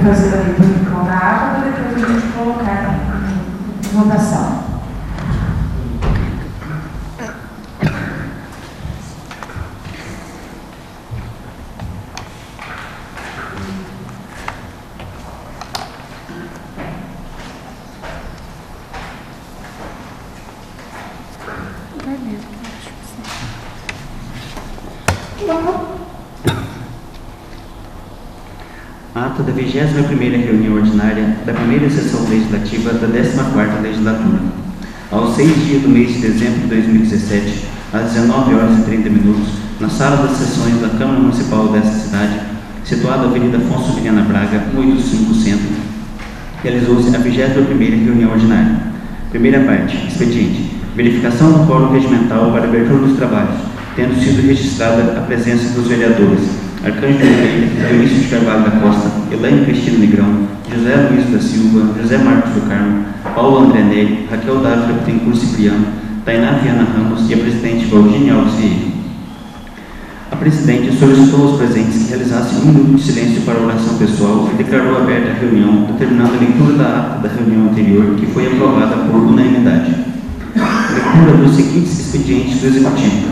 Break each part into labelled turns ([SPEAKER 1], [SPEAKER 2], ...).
[SPEAKER 1] fazer a leitura de cada ata para depois a gente colocar em votação.
[SPEAKER 2] Ata da 21ª reunião ordinária da primeira sessão legislativa da 14ª legislatura. Aos 6 dias do mês de dezembro de 2017, às 19h30, na sala das sessões da Câmara Municipal desta cidade, situada na Avenida Afonso Viana Braga, 185 Centro, realizou-se a 21ª reunião ordinária. Primeira parte, expediente. Verificação do quórum regimental para a abertura dos trabalhos, tendo sido registrada a presença dos vereadores Arcanjo Oliveira, Dionísio de Carvalho da Costa, Elaine Cristina Negrão, José Luiz da Silva, José Marcos do Carmo, Paulo André Neri, Raquel Dávila Bittencourt Cipriano, Tainá Viana Ramos e a presidente Valdínia Alves Vieira. A presidente solicitou aos presentes que realizassem 1 minuto de silêncio para a oração pessoal e declarou aberta a reunião, determinando a leitura da ata da reunião anterior, que foi aprovada por unanimidade. Leitura dos seguintes expedientes do Executivo.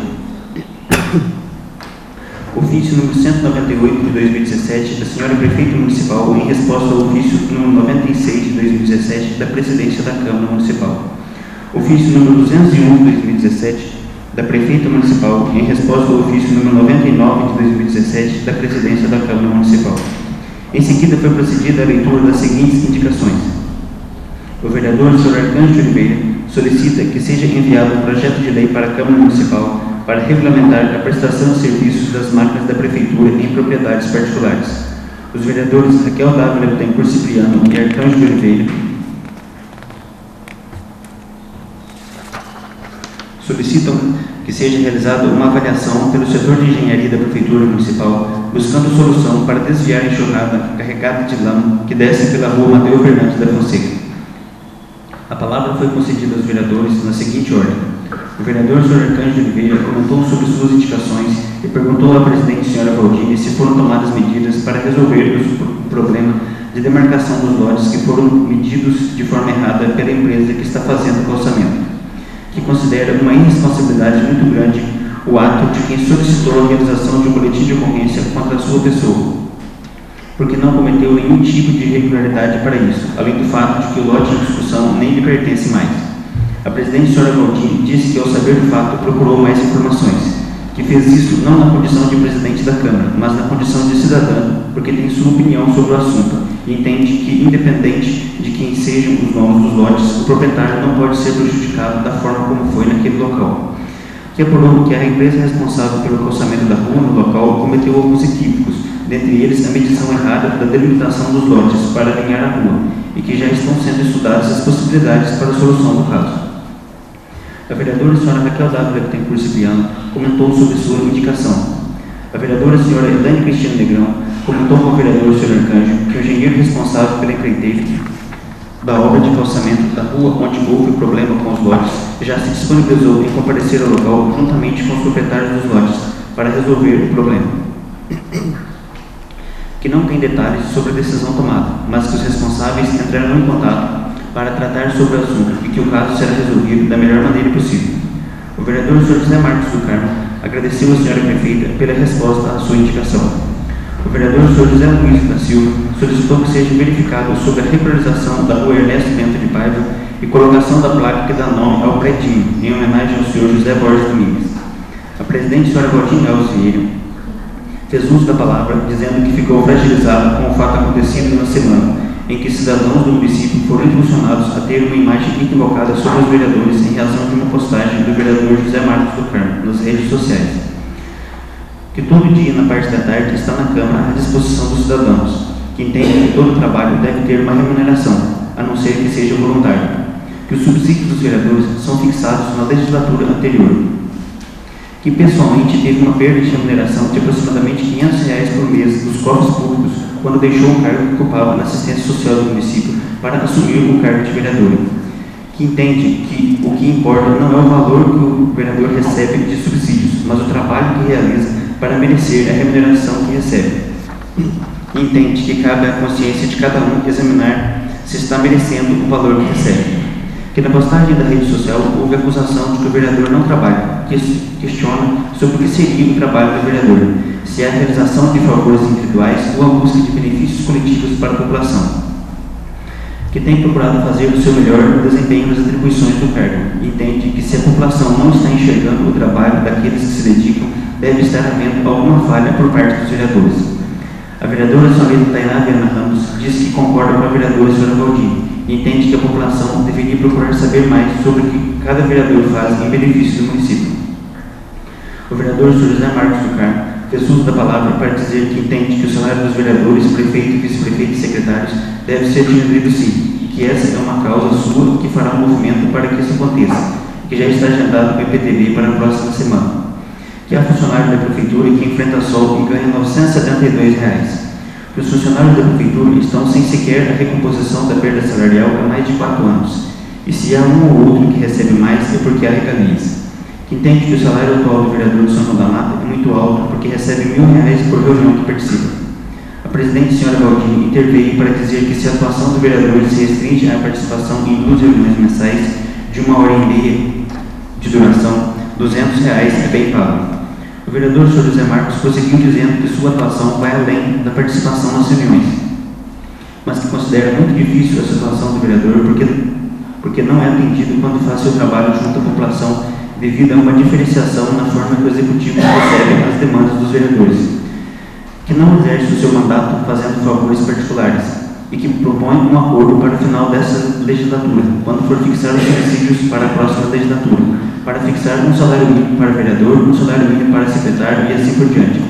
[SPEAKER 2] Ofício número 198 de 2017 da senhora Prefeita Municipal em resposta ao ofício número 96 de 2017 da Presidência da Câmara Municipal. Ofício número 201 de 2017 da Prefeita Municipal em resposta ao ofício número 99 de 2017 da Presidência da Câmara Municipal. Em seguida foi procedida a leitura das seguintes indicações. O vereador Sr. Arcanjo Oliveira solicita que seja enviado um projeto de lei para a Câmara Municipal para regulamentar a prestação de serviços das máquinas da Prefeitura em propriedades particulares. Os vereadores Raquel Dávila Bittencourt Cipriano e Arcanjo de Oliveira solicitam que seja realizada uma avaliação pelo setor de engenharia da Prefeitura Municipal, buscando solução para desviar a enxurrada carregada de lama que desce pela rua Amadeu Fernandes da Fonseca. A palavra foi concedida aos vereadores na seguinte ordem. O vereador Sr. Arcanjo de Oliveira comentou sobre suas indicações e perguntou à presidente Sra. Valdínia se foram tomadas medidas para resolver o problema de demarcação dos lotes que foram medidos de forma errada pela empresa que está fazendo o calçamento, que considera uma irresponsabilidade muito grande o ato de quem solicitou a realização de um boletim de ocorrência contra a sua pessoa, porque não cometeu nenhum tipo de irregularidade para isso, além do fato de que o lote em discussão nem lhe pertence mais. A presidente Sra. Valdínia disse que, ao saber do fato, procurou mais informações, que fez isso não na condição de presidente da Câmara, mas na condição de cidadã, porque tem sua opinião sobre o assunto e entende que, independente de quem sejam os donos dos lotes, o proprietário não pode ser prejudicado da forma como foi naquele local. Que apurou que a empresa responsável pelo calçamento da rua no local cometeu alguns equívocos, dentre eles a medição errada da delimitação dos lotes para alinhar a rua, e que já estão sendo estudadas as possibilidades para a solução do caso. A vereadora Sra. Raquel Dávila Bittencourt Cipriano comentou sobre sua indicação. A vereadora Sra. Elaine Cristina Negrão comentou com o vereador Sr. Arcanjo que o engenheiro responsável pela empreiteira da obra de calçamento da rua onde houve o problema com os lotes já se disponibilizou em comparecer ao local juntamente com os proprietários dos lotes para resolver o problema. Que não tem detalhes sobre a decisão tomada, mas que os responsáveis entraram em contato para tratar sobre o assunto e que o caso será resolvido da melhor maneira possível. O vereador Sr. José Marcos do Carmo agradeceu à senhora prefeita pela resposta à sua indicação. O vereador Sr. José Luiz da Silva solicitou que seja verificado sobre a regularização da rua Ernesto Bento de Paiva e colocação da placa que dá nome ao predinho, em homenagem ao Sr. José Borges Domingues. A presidente Sra. Valdínia Alves Vieira fez uso da palavra, dizendo que ficou fragilizada com o fato acontecido na semana, em que cidadãos do município foram impulsionados a ter uma imagem equivocada sobre os vereadores em razão de uma postagem do vereador José Marcos do Carmo nas redes sociais. Que todo dia, na parte da tarde, está na Câmara à disposição dos cidadãos, que entendem que todo trabalho deve ter uma remuneração, a não ser que seja voluntário. Que os subsídios dos vereadores são fixados na legislatura anterior. Que pessoalmente teve uma perda de remuneração de aproximadamente R$ 500 por mês dos cofres públicos quando deixou o cargo que ocupava na assistência social do município para assumir o cargo de vereador. Que entende que o que importa não é o valor que o vereador recebe de subsídios, mas o trabalho que realiza para merecer a remuneração que recebe. E entende que cabe à consciência de cada um examinar se está merecendo o valor que recebe. Que na postagem da rede social houve acusação de que o vereador não trabalha, que questiona sobre o que seria o trabalho do vereador, se é a realização de favores individuais ou a busca de benefícios coletivos para a população. Que tem procurado fazer o seu melhor no desempenho das atribuições do cargo, e entende que se a população não está enxergando o trabalho daqueles que se dedicam, deve estar havendo alguma falha por parte dos vereadores. A vereadora Solita Tainá Viana Ramos diz que concorda com a vereadora Sra. Valdir e entende que a população deveria procurar saber mais sobre o que cada vereador faz em benefício do município. O vereador Sr. José Marcos do Carmo fez uso da palavra para dizer que entende que o salário dos vereadores, prefeito, vice-prefeito e secretários deve ser diminuído sim, e que essa é uma causa sua que fará um movimento para que isso aconteça, que já está agendado com o IPTV para a próxima semana. Que há funcionário da prefeitura que enfrenta sol e ganha R$ 972. Os funcionários da prefeitura estão sem sequer a recomposição da perda salarial há mais de 4 anos, e se há um ou outro que recebe mais é porque há regalias. Que entende que o salário atual do vereador de São João da Mata é muito alto porque recebe R$ 1.000 por reunião que participa. A presidente Sra. Valdir interveio para dizer que se a atuação do vereador se restringe à participação em 2 reuniões mensais de 1h30 de duração, R$ 200 é bem pago. O vereador Sr. José Marcos prosseguiu dizendo que sua atuação vai além da participação nas reuniões, mas que considera muito difícil a situação do vereador porque não é atendido quando faz seu trabalho junto à população devido a uma diferenciação na forma que o executivo recebe as demandas dos vereadores, que não exerce o seu mandato fazendo favores particulares e que propõe um acordo para o final dessa legislatura, quando for fixar os subsídios para a próxima legislatura, para fixar um salário mínimo para vereador, um salário mínimo para secretário e assim por diante.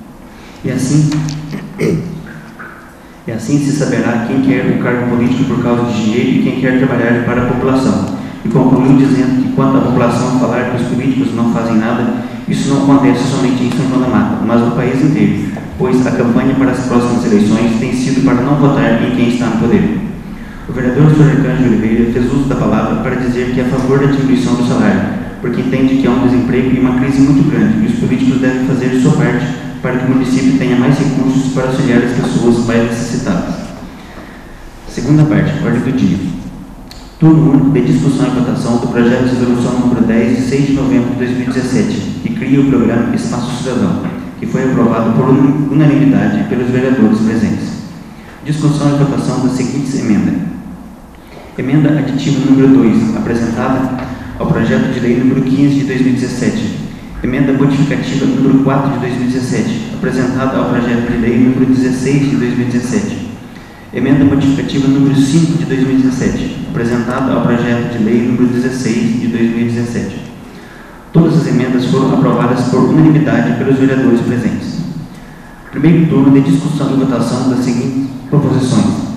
[SPEAKER 2] E assim se saberá quem quer o cargo político por causa de dinheiro e quem quer trabalhar para a população. E concluiu dizendo que quando a população falar que os políticos não fazem nada, isso não acontece somente em São João da Mata, mas no país inteiro, pois a campanha para as próximas eleições tem sido para não votar em quem está no poder. O vereador Sr. Cândido Oliveira fez uso da palavra para dizer que é a favor da diminuição do salário, porque entende que há um desemprego e uma crise muito grande e os políticos devem fazer sua parte para que o município tenha mais recursos para auxiliar as pessoas mais necessitadas. Segunda parte, ordem do dia. Turno único de discussão e votação do projeto de resolução número 10, de 6 de novembro de 2017, que cria o programa Espaço Cidadão, que foi aprovado por unanimidade pelos vereadores presentes. Discussão e votação das seguintes emendas. Emenda aditiva número 2, apresentada ao projeto de lei número 15 de 2017. Emenda modificativa número 4 de 2017, apresentada ao projeto de lei número 16 de 2017. Emenda modificativa número 5 de 2017, apresentada ao projeto de lei número 16 de 2017. Todas as emendas foram aprovadas por unanimidade pelos vereadores presentes. Primeiro turno de discussão e votação das seguintes proposições.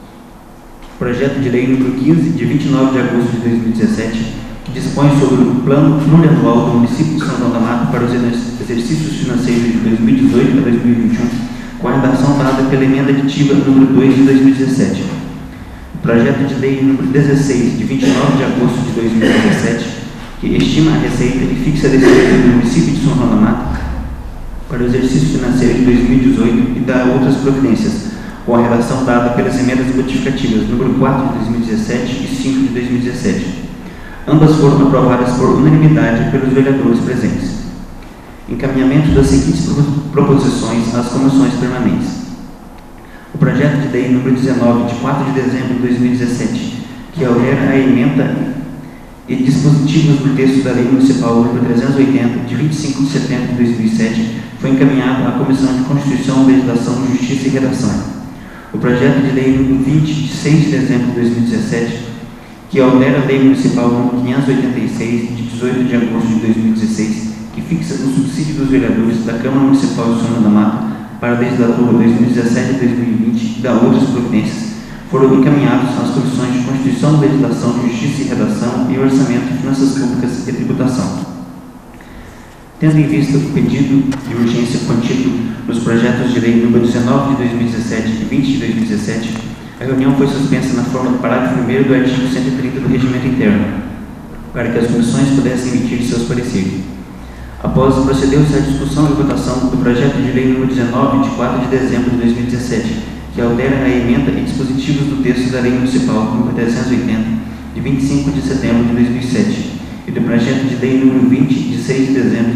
[SPEAKER 2] Projeto de lei número 15, de 29 de agosto de 2017, que dispõe sobre o plano plurianual do município de São João da Mata para os exercícios financeiros de 2018 a 2021, com a redação dada pela emenda aditiva número 2 de 2017. O projeto de lei número 16, de 29 de agosto de 2017, que estima a receita e fixa a despesa do município de São João da Mata para o exercício financeiro de 2018 e dá outras providências, com a redação dada pelas emendas modificativas número 4 de 2017 e 5 de 2017. Ambas foram aprovadas por unanimidade pelos vereadores presentes. Encaminhamento das seguintes proposições às comissões permanentes. O projeto de lei número 19, de 4 de dezembro de 2017, que altera a emenda e dispositivos do texto da Lei Municipal número 380, de 25 de setembro de 2007, foi encaminhado à Comissão de Constituição, Legislação, Justiça e Redação. O projeto de lei número 20, de 6 de dezembro de 2017, que altera a Lei Municipal número 586, de 18 de agosto de 2016, que fixa o subsídio dos vereadores da Câmara Municipal de São João da Mata para a legislatura 2017 a 2020 e da outras providências, foram encaminhados às comissões de Constituição, Legislação, Justiça e Redação e Orçamento, Finanças Públicas e Tributação. Tendo em vista o pedido de urgência contido nos projetos de lei número 19 de 2017 e 20 de 2017, a reunião foi suspensa na forma do parágrafo 1º do artigo 130 do Regimento Interno, para que as comissões pudessem emitir seus pareceres. Após procedeu-se à discussão e votação do projeto de lei número 19, de 4 de dezembro de 2017, que altera a emenda e dispositivos do texto da Lei Municipal número 380, de 25 de setembro de 2007, e do projeto de lei número 20, de 6 de dezembro de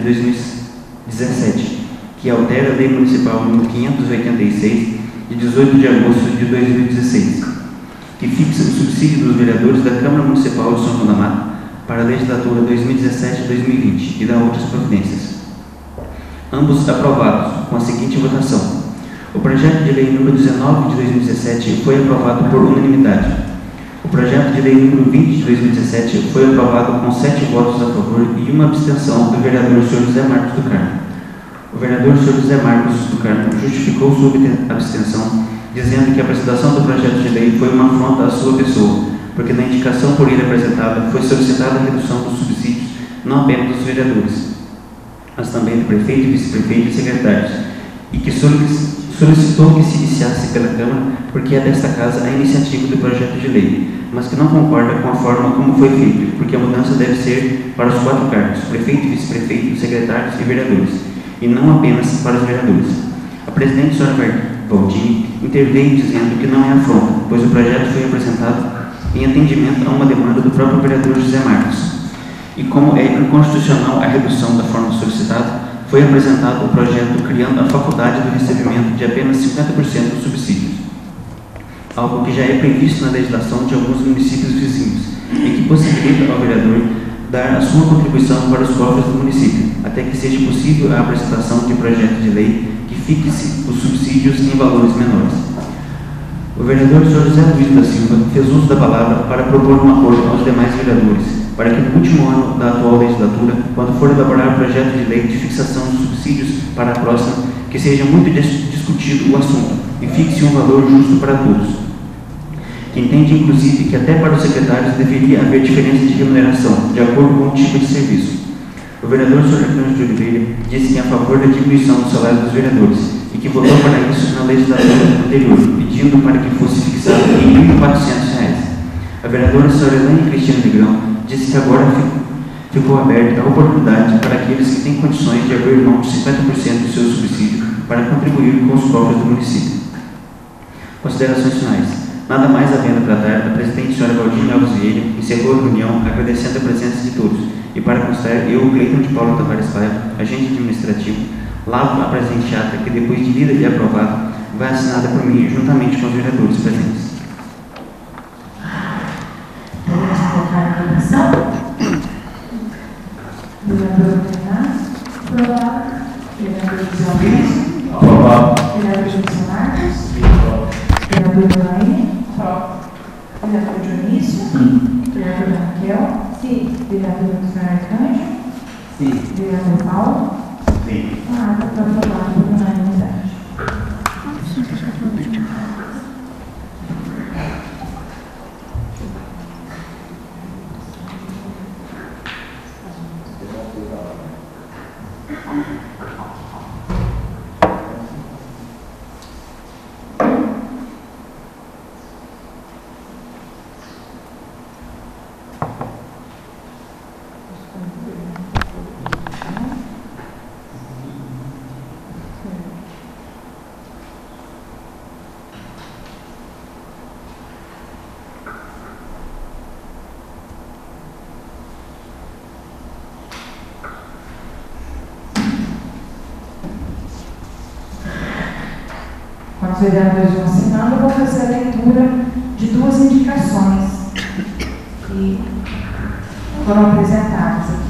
[SPEAKER 2] 2017, que altera a Lei Municipal número 586, de 18 de agosto de 2016, que fixa o subsídio dos vereadores da Câmara Municipal de São João da Mata para a legislatura 2017-2020 e dá outras providências. Ambos aprovados, com a seguinte votação. O projeto de lei número 19 de 2017 foi aprovado por unanimidade. O projeto de lei número 20 de 2017 foi aprovado com 7 votos a favor e uma abstenção do vereador Sr. José Marcos do Carmo. O vereador Sr. José Marcos do Carmo justificou sua abstenção, dizendo que a apresentação do projeto de lei foi uma afronta à sua pessoa, porque na indicação por ele apresentada foi solicitada a redução dos subsídios não apenas dos vereadores, mas também do prefeito, vice-prefeito e secretários, e que solicitou que se iniciasse pela Câmara, porque é desta Casa a iniciativa do projeto de lei, mas que não concorda com a forma como foi feito, porque a mudança deve ser para os 4 cargos, prefeito, vice-prefeito, secretários e vereadores, e não apenas para os vereadores. A presidente, Sra. Valdini, interveio dizendo que não é afronta, pois o projeto foi apresentado em atendimento a uma demanda do próprio vereador José Marcos. E como é inconstitucional a redução da forma solicitada, foi apresentado o projeto criando a faculdade do recebimento de apenas 50% dos subsídios, algo que já é previsto na legislação de alguns municípios vizinhos e que possibilita ao vereador dar a sua contribuição para os cofres do município, até que seja possível a apresentação de projeto de lei que fixe os subsídios em valores menores. O vereador Sr. José Luiz da Silva fez uso da palavra para propor um acordo aos demais vereadores, para que no último ano da atual legislatura, quando for elaborar o projeto de lei de fixação dos subsídios para a próxima, que seja muito discutido o assunto e fixe um valor justo para todos. Que entende, inclusive, que até para os secretários deveria haver diferença de remuneração, de acordo com o tipo de serviço. O vereador Sr. Arcanjo de Oliveira disse que é a favor da diminuição do salário dos vereadores e que votou para isso na legislatura anterior, pedindo para que fosse fixado em R$ 1.400. A vereadora Sra. Elaine Cristiano Negrão disse que agora ficou aberta a oportunidade para aqueles que têm condições de abrir mão de 50% do seu subsídio para contribuir com os cofres do município. Considerações finais. Nada mais havendo a tratar, a presidente Sra. Valdini Alves Vieira encerrou a reunião agradecendo a presença de todos e, para constar, eu, Cleiton de Paulo Tavares Paiva, agente administrativo, lavo a presente ata que, depois de lida e aprovada, vai assinada por mim juntamente com os vereadores presentes.
[SPEAKER 1] Podemos colocar a votação? Vereador Bernardo? Aprovado. Vereador José Alves?
[SPEAKER 3] Aprovado.
[SPEAKER 1] Vereador José Marcos?
[SPEAKER 3] Aprovado.
[SPEAKER 1] Vereador Elaine? Vereador Dionísio? Vereador Raquel? Sim. Vereador José Arcanjo?
[SPEAKER 3] Sim.
[SPEAKER 1] Vereador Paulo?
[SPEAKER 3] Sim.
[SPEAKER 1] Ah, está aprovado por unanimidade. Quando os vereadores vão assinando, eu vou fazer a leitura de 2 indicações que foram apresentadas aqui.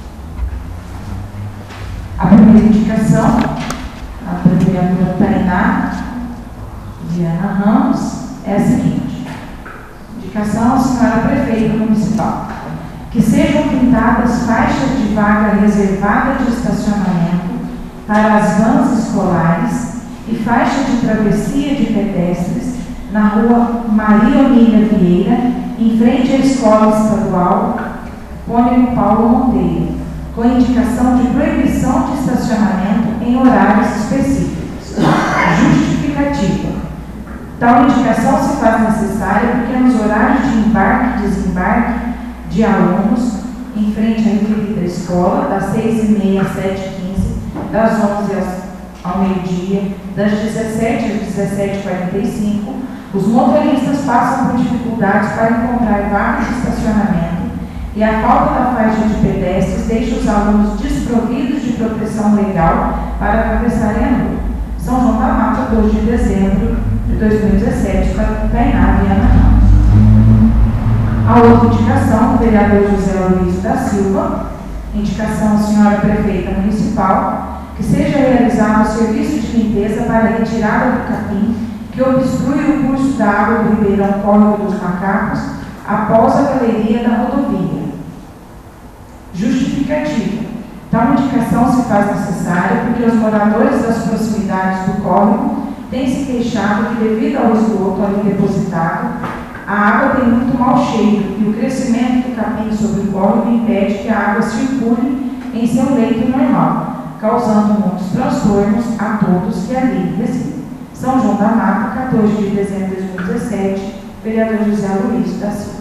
[SPEAKER 1] A primeira indicação, a da vereadora Tainá Diana Ramos, é a seguinte: indicação à senhora prefeita municipal. Que sejam pintadas faixas de vaga reservada de estacionamento para as vans escolares e faixa de travessia de pedestres na rua Maria Onília Vieira, em frente à Escola Estadual Pônimo Paulo Monteiro, com indicação de proibição de estacionamento em horários específicos. Justificativa. Tal indicação se faz necessária porque nos horários de embarque e desembarque de alunos, em frente à referida escola, das 6h30 às 7h15, das 11h ao meio-dia, das 17h às 17h45, os motoristas passam por dificuldades para encontrar vagas de estacionamento e a falta da faixa de pedestres deixa os alunos desprovidos de proteção legal para atravessarem a rua. São João da Mata, 2 de dezembro de 2017, para Tainá, Viana Ramos. A outra indicação, o vereador José Luiz da Silva, indicação senhora prefeita municipal, que seja realizado o serviço de limpeza para a retirada do capim que obstrui o curso da água do Ribeirão Córrego dos Macacos após a galeria da rodovia. Justificativa. Tal indicação se faz necessária porque os moradores das proximidades do córrego têm se queixado que, devido ao esgoto ali depositado, a água tem muito mau cheiro e o crescimento do capim sobre o córrego impede que a água circule em seu leito normal, causando muitos transtornos a todos que ali residem. São João da Mata, 14 de dezembro de 2017, vereador José Luiz da Silva.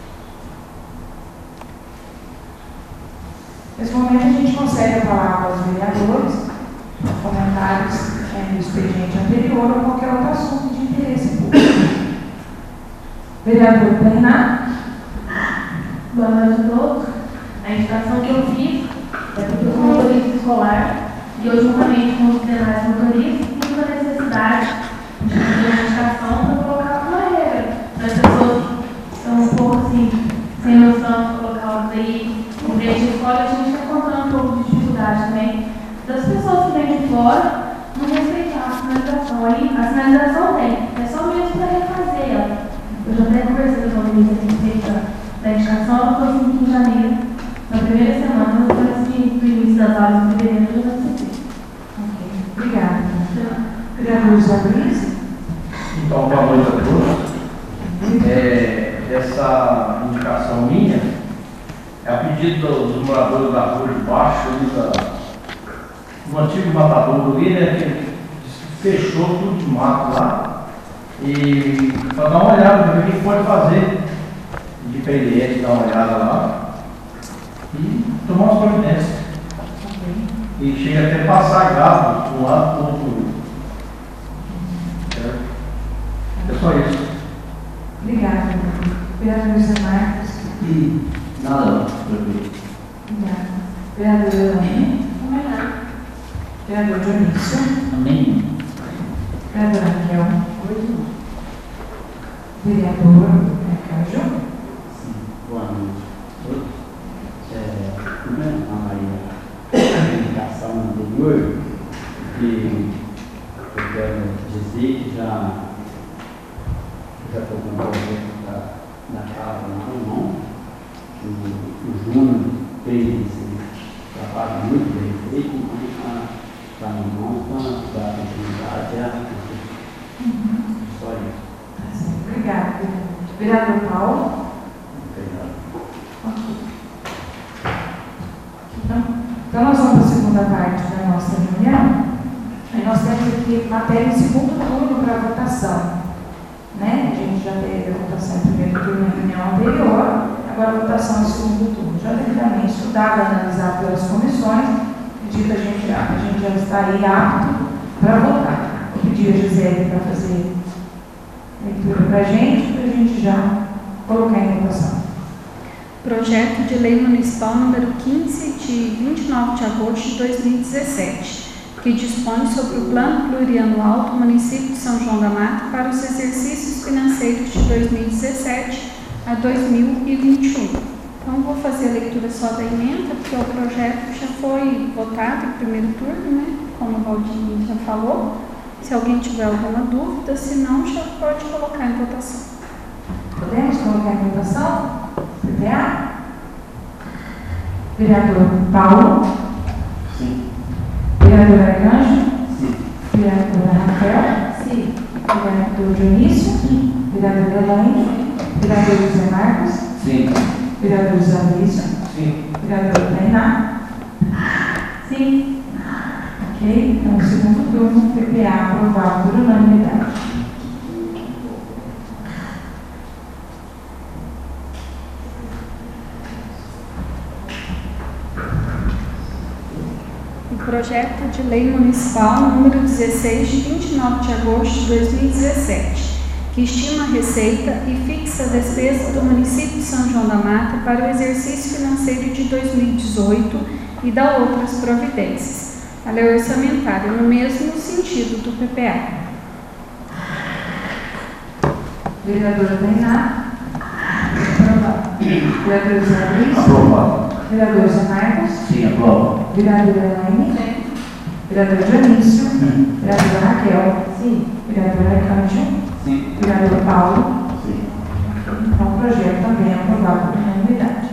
[SPEAKER 1] Nesse momento a gente concede a palavra aos vereadores, comentários do expediente anterior ou qualquer outro assunto de interesse público. Vereador Tainá.
[SPEAKER 3] Boa noite a todos. A indicação que eu fiz é porque eu sou motorista escolar e eu, juntamente com os demais motoristas, tive a necessidade de fazer uma indicação para colocar uma regra para as pessoas que estão um pouco assim, sem noção de colocar o veículo em frente à escola. A gente está encontrando um pouco de dificuldade também das pessoas que vêm de fora não respeitar a sinalização. Aí a sinalização tem, é só mesmo para refazer ela. Eu já até conversei com a ministra a respeito da indicação, ela falou assim que em janeiro, na primeira semana, depois do início das aulas de fevereiro, eu já recebi.
[SPEAKER 1] Ok, obrigada. Vereador José Luiz.
[SPEAKER 4] Então, boa noite a todos. Essa indicação minha é a pedido dos moradores da Rua de Baixo, do antigo matadouro ali, né, que fechou tudo de mato lá. E para dar uma olhada para ver o que pode fazer de PLS, dar uma olhada lá e tomar umas providências. E chega até passar gado de um lado para o outro. É só isso.
[SPEAKER 1] Obrigada. Vereador José Marcos.
[SPEAKER 5] Nada, prefeito.
[SPEAKER 1] Obrigada. Vereador Elaine. Vereador Dionísio.
[SPEAKER 5] Amém.
[SPEAKER 1] Vereador Raquel. Vereador Cássio.
[SPEAKER 5] Sim, boa noite a todos. Primeiro, a indicação anterior, que eu quero dizer que já estou com o projeto da casa na mão. O Júnior fez esse trabalho muito bem feito, mas está na mão para dar continuidade a só isso.
[SPEAKER 1] Obrigada. Vereador Paulo.
[SPEAKER 5] Obrigado.
[SPEAKER 1] Então nós vamos para a segunda parte da nossa reunião. Aí nós temos aqui matéria em segundo turno para votação. Né? A gente já teve a votação em primeiro turno na reunião anterior, agora a votação em segundo turno. Já devidamente estudada, analisada pelas comissões, acredito a gente já está aí apto para votar. Vou pedir a Gisele para fazer leitura para a gente já colocar em votação.
[SPEAKER 6] Projeto de Lei Municipal número 15, de 29 de agosto de 2017, que dispõe sobre o Plano Plurianual do município de São João da Mata para os exercícios financeiros de 2017 a 2021. Então, vou fazer a leitura só da emenda, porque o projeto já foi votado em primeiro turno, né? Como o Valdinho já falou. Se alguém tiver alguma dúvida, se não, já pode colocar em votação.
[SPEAKER 1] Podemos colocar em votação? PPA? Vereador Paulo?
[SPEAKER 5] Sim.
[SPEAKER 1] Vereador Arcanjo?
[SPEAKER 5] Sim.
[SPEAKER 1] Vereadora Raquel?
[SPEAKER 3] Sim.
[SPEAKER 1] Vereador Dionísio?
[SPEAKER 5] Sim.
[SPEAKER 1] Vereador Elaine? Vereador José Marcos?
[SPEAKER 5] Sim.
[SPEAKER 1] Vereador José Luiz?
[SPEAKER 4] Sim.
[SPEAKER 1] Vereador Tainá?
[SPEAKER 3] Sim.
[SPEAKER 1] Ok? Então, segundo turno, PPA aprovado por unanimidade.
[SPEAKER 6] o projeto de lei municipal número 16, de 29 de agosto de 2017, que estima a receita e fixa a despesa do município de São João da Mata para o exercício financeiro de 2018 e dá outras providências. A lei orçamentária, no mesmo sentido do PPA.
[SPEAKER 1] Vereadora Tainá. Aprovado. Vereador Zé Luiz.
[SPEAKER 4] Aprovado.
[SPEAKER 1] Vereador Zé Marcos.
[SPEAKER 4] Sim, aprovado.
[SPEAKER 1] Vereadora Elaine.
[SPEAKER 3] Sim.
[SPEAKER 1] Vereador Dionísio.
[SPEAKER 5] Sim.
[SPEAKER 1] Vereadora Raquel.
[SPEAKER 3] Sim.
[SPEAKER 1] Vereadora Arcanjo.
[SPEAKER 5] Sim.
[SPEAKER 1] Vereador Paulo.
[SPEAKER 5] Sim.
[SPEAKER 1] Então, o projeto também é aprovado por unanimidade.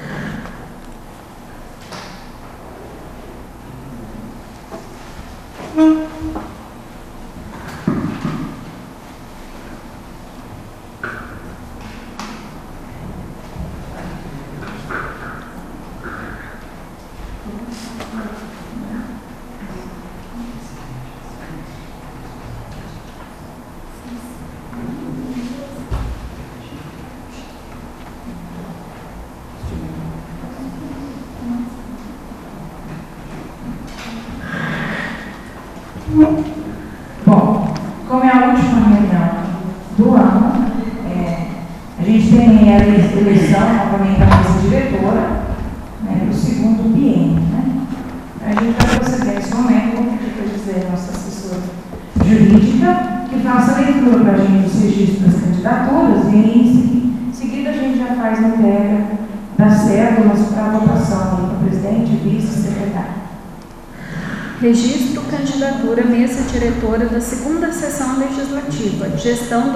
[SPEAKER 1] Bom, como é a última reunião do ano, a gente tem a eleição novamente da mesa diretora, do segundo biênio, né? A gente vai proceder nesse momento, vou pedir para dizer a nossa assessora jurídica que faça a leitura para a gente dos registros das candidaturas e em seguida a gente já faz a entrega das cédulas para a votação para o presidente, vice e secretário.
[SPEAKER 6] Registro candidatura mesa diretora da segunda sessão legislativa, gestão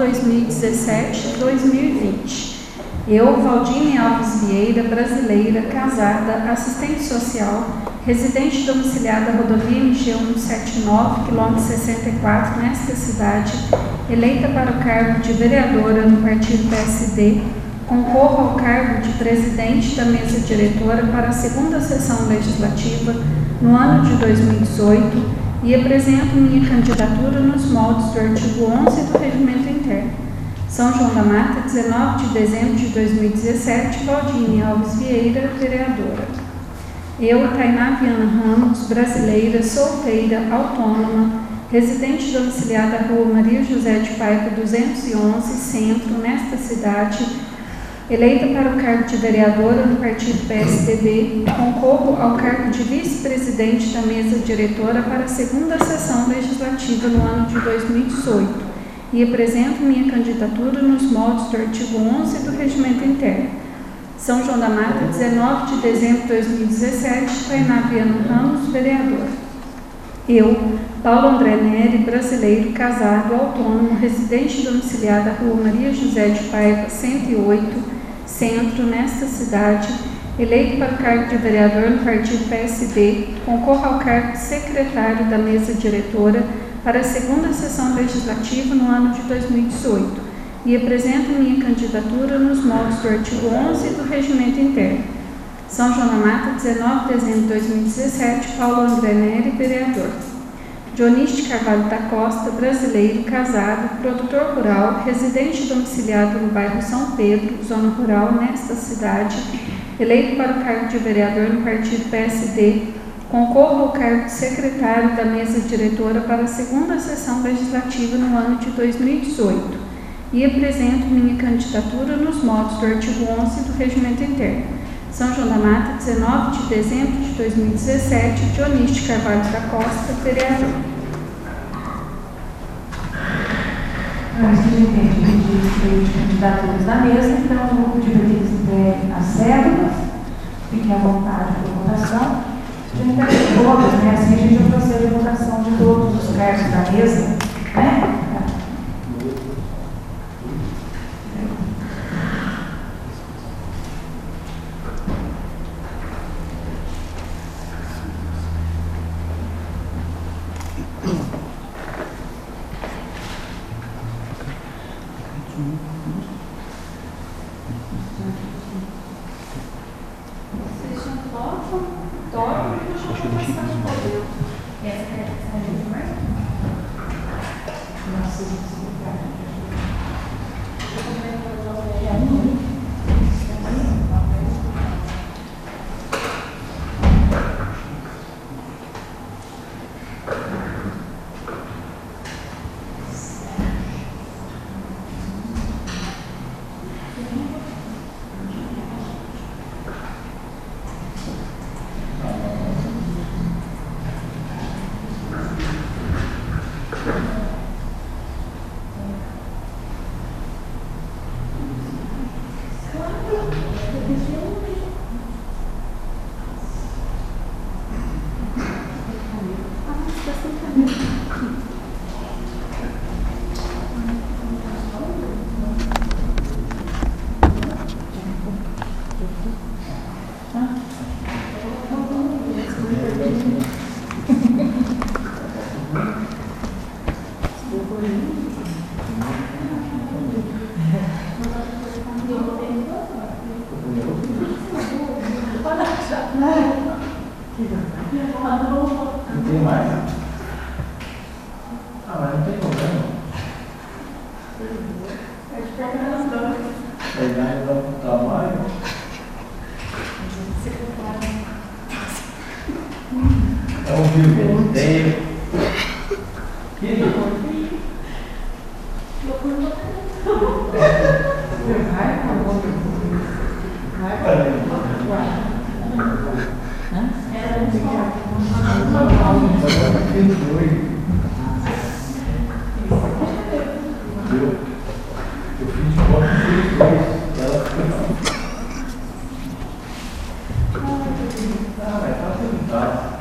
[SPEAKER 6] 2017-2020. Eu, Valdine Alves Vieira, brasileira, casada, assistente social, residente domiciliada rodovia MG 179, quilômetro 64, nesta cidade, eleita para o cargo de vereadora no partido PSD, concorro ao cargo de presidente da mesa diretora para a segunda sessão legislativa no ano de 2018 e apresento minha candidatura nos moldes do artigo 11 do Regimento Interno. São João da Mata, 19 de dezembro de 2017, Valdine Alves Vieira, vereadora. Eu, Tainá Viana Ramos, brasileira, solteira, autônoma, residente domiciliada à Rua Maria José de Paiva 211, Centro, nesta cidade, eleita para o cargo de vereadora no partido PSDB, concorro ao cargo de vice-presidente da mesa diretora para a segunda sessão legislativa no ano de 2018 e apresento minha candidatura nos moldes do artigo 11 do Regimento Interno. São João da Mata, 19 de dezembro de 2017, Tainá Viana Ramos, vereadora. Eu, Paulo André Neri, brasileiro, casado, autônomo, residente domiciliado à Rua Maria José de Paiva, 108, Centro, nesta cidade, eleito para o cargo de vereador no partido PSD, concorro ao cargo de secretário da mesa diretora para a segunda sessão legislativa no ano de 2018 e apresento minha candidatura nos moldes do artigo 11 do Regimento Interno. São João da Mata, 19 de dezembro de 2017, Paulo André Neri, vereador. Dionísio Carvalho da Costa, brasileiro, casado, produtor rural, residente domiciliado no bairro São Pedro, zona rural, nesta cidade, eleito para o cargo de vereador no partido PSD, concorro ao cargo de secretário da mesa diretora para a segunda sessão legislativa no ano de 2018 e apresento minha candidatura nos moldes do artigo 11 do Regimento Interno. São João da Mata, 19 de dezembro de 2017, Dionísio Carvalho da Costa, vereador.
[SPEAKER 1] Antes que a gente tenha de candidaturas na mesa, então eu vou pedir para que eles entreguem as cédulas, fiquem à vontade para votação. A gente entrega todas, né? Assim a gente vai proceder a votação de todos os cargos da mesa, né?
[SPEAKER 4] Não tem mais? Ah, mas não tem problema. Aí vai dar um trabalho. É um vivo ideia. Eu fiz de conta que os dois. Ah, mas tá sentado.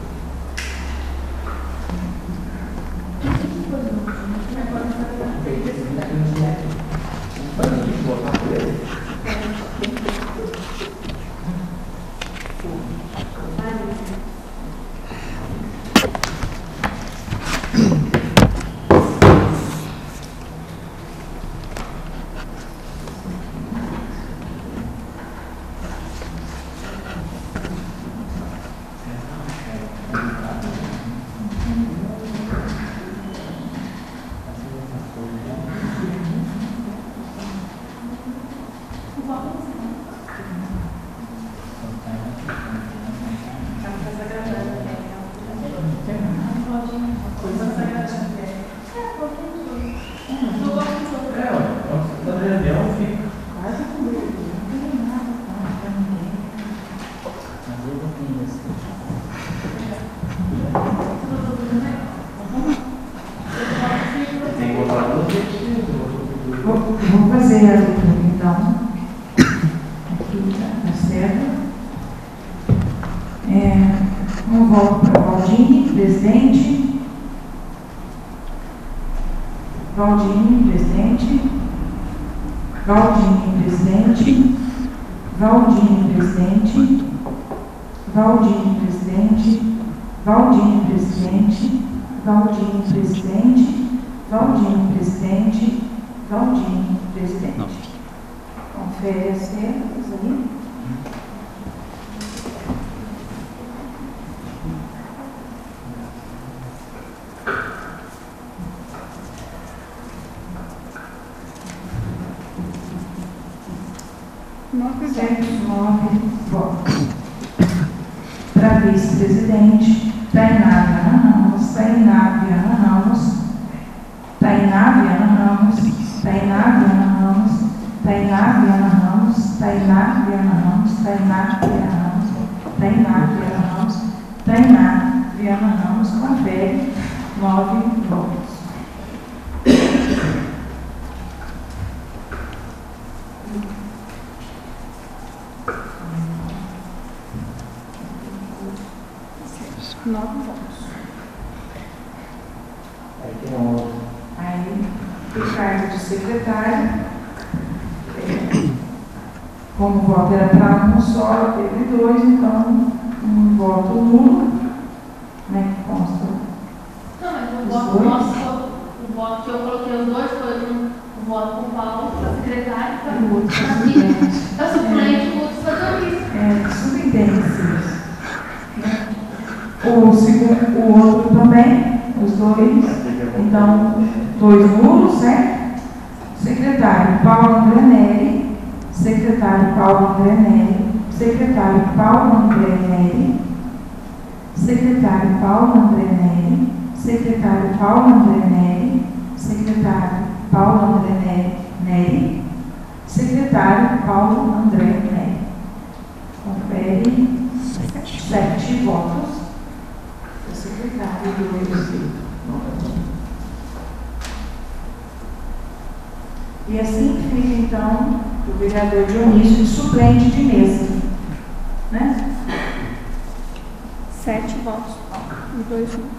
[SPEAKER 1] Vou fazer a leitura, então, aqui na certa. Um voto para Valdini, presidente. Valdini, presidente. Valdini, presidente. Valdini, presidente. Valdini, presidente. Valdini, presidente. Valdini, presidente. Valdini, presidente. Valdini, presidente. Confere as terras aí. Nove votos. Para vice-presidente, Tainá Viana Ramos, Tainá Viana Ramos, Tainá Viana Ramos, Tainá Viana Ramos, Tainá Viana Ramos, Tainá Viana Ramos, Tainá Viana Ramos, Tainá Viana Ramos, Tainá Viana Ramos, confere 9 votos. Aí, o cargo de secretário, como o voto era para um só, teve 2, então um voto nulo, né, que consta.
[SPEAKER 3] Não, mas o voto que eu coloquei os dois foi um voto com o Paulo, para secretário, para o outro. Para suplente, o outro foi
[SPEAKER 1] Subintendências. O outro também, os dois. Então, 2 nulos, certo? Secretário Paulo André Neri, secretário Paulo André Neri, secretário Paulo André Neri, secretário Paulo André Neri, secretário Paulo André Neri, secretário Paulo André Neri, secretário Paulo André Neri. Confere 7 votos. O secretário do Executivo. E assim fica, então, o vereador Dionísio de suplente de mesa. Né?
[SPEAKER 6] 7 votos e 2 nulos.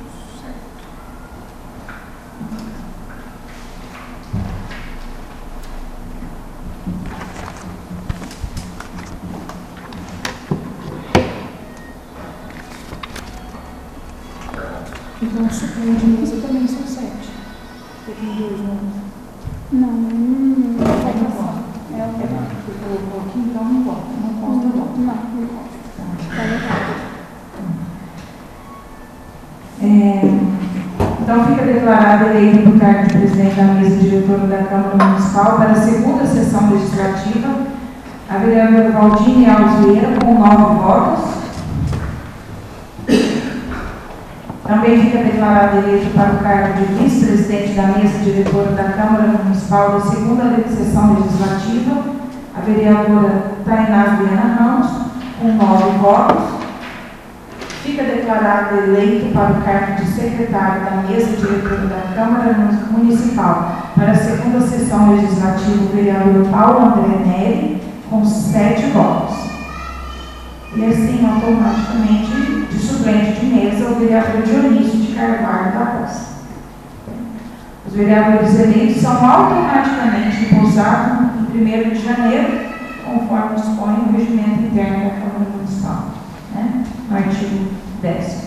[SPEAKER 1] Então, o suplente de mesa também são 7. Tem 2 nomes. Não falta. É o que você colocou aqui, então não conta. Não conta, não. Não conta. Tá legal. Então, fica declarado eleito do cargo de presidente da mesa diretora da Câmara Municipal para a segunda sessão legislativa a vereadora Valdine Alves Vieira, com 9 votos. Também fica declarado eleito para o cargo de vice-presidente da mesa diretora da Câmara Municipal da segunda sessão legislativa a vereadora Tainá Viana Ramos, com 9 votos. Fica declarado eleito para o cargo de secretário da mesa diretora da Câmara Municipal para a segunda sessão legislativa o vereador Paulo André Neri, com 7 votos. E assim, automaticamente, de suplente de mesa, o vereador Dionísio de Carvalho da Costa. Os vereadores eleitos são automaticamente impulsados em 1º de janeiro, conforme dispõe o regimento interno da Câmara Municipal, né? No artigo 10º.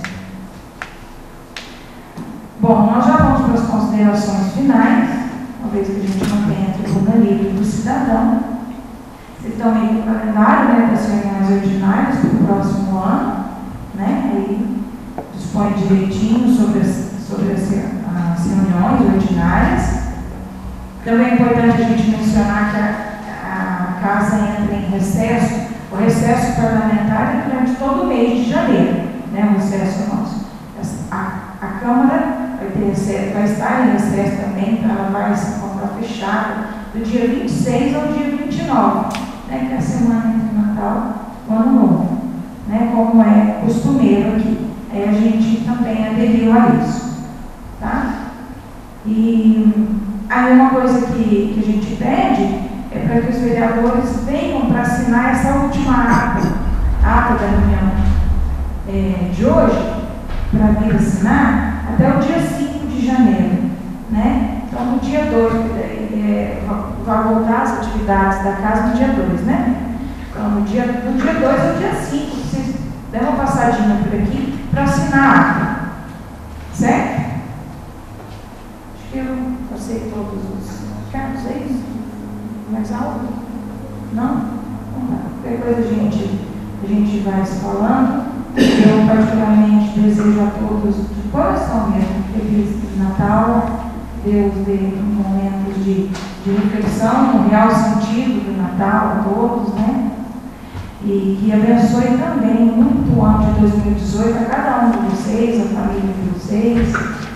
[SPEAKER 1] Bom, nós já vamos para as considerações finais, uma vez que a gente não tem a tribuna livre do cidadão. Vocês estão aí no calendário, né, das reuniões ordinárias para o próximo ano, né? Aí dispõe direitinho sobre as reuniões ordinárias. Também é importante a gente mencionar que a casa entra em recesso, o recesso parlamentar é durante todo o mês de janeiro, né? O recesso nosso. A Câmara vai estar em recesso também, então ela vai se encontrar fechada do dia 26 ao dia 29, né? Que é a semana entre o Natal e o Ano Novo, né? Como é costumeiro aqui. Aí a gente também aderiu a isso, tá? E aí uma coisa que a gente pede é para que os vereadores venham para assinar essa última ata da reunião de hoje, para vir assinar até o dia 5 de janeiro, né? Então, no dia 2, vai voltar as atividades da casa no dia 2, né? Então, no dia 2 ao dia 5, vocês deram uma passadinha por aqui para assinar a ata, certo? Acho que eu passei todos os cargos, é isso? Mais algo? Não? Qualquer coisa a gente vai se falando. Eu particularmente desejo a todos de coração mesmo feliz Natal. Deus dê momentos de reflexão no real sentido do Natal a todos, né? E que abençoe também muito o ano de 2018 a cada um de vocês, a família de vocês,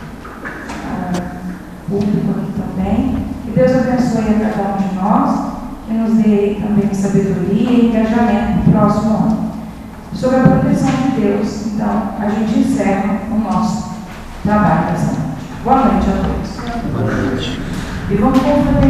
[SPEAKER 1] o público aqui também. Que Deus abençoe a cada um de nós e nos dê também sabedoria e engajamento no próximo ano. Sob a proteção de Deus, então, a gente encerra o nosso trabalho dessa noite. Boa noite a todos.
[SPEAKER 2] Boa noite.
[SPEAKER 1] E vamos